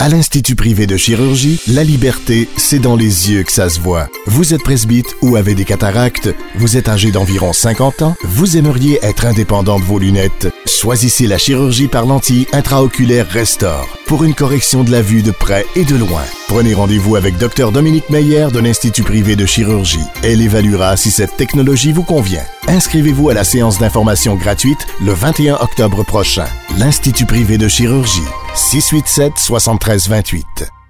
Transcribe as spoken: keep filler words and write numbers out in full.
À l'Institut privé de chirurgie, la liberté, c'est dans les yeux que ça se voit. Vous êtes presbyte ou avez des cataractes, vous êtes âgé d'environ cinquante ans, vous aimeriez être indépendant de vos lunettes. Choisissez la chirurgie par lentille intraoculaire Restore pour une correction de la vue de près et de loin. Prenez rendez-vous avec Dr Dominique Meyer de l'Institut privé de chirurgie. Elle évaluera si cette technologie vous convient. Inscrivez-vous à la séance d'information gratuite le vingt et un octobre prochain. L'Institut privé de chirurgie, six cent quatre-vingt-sept, soixante-treize vingt-huit.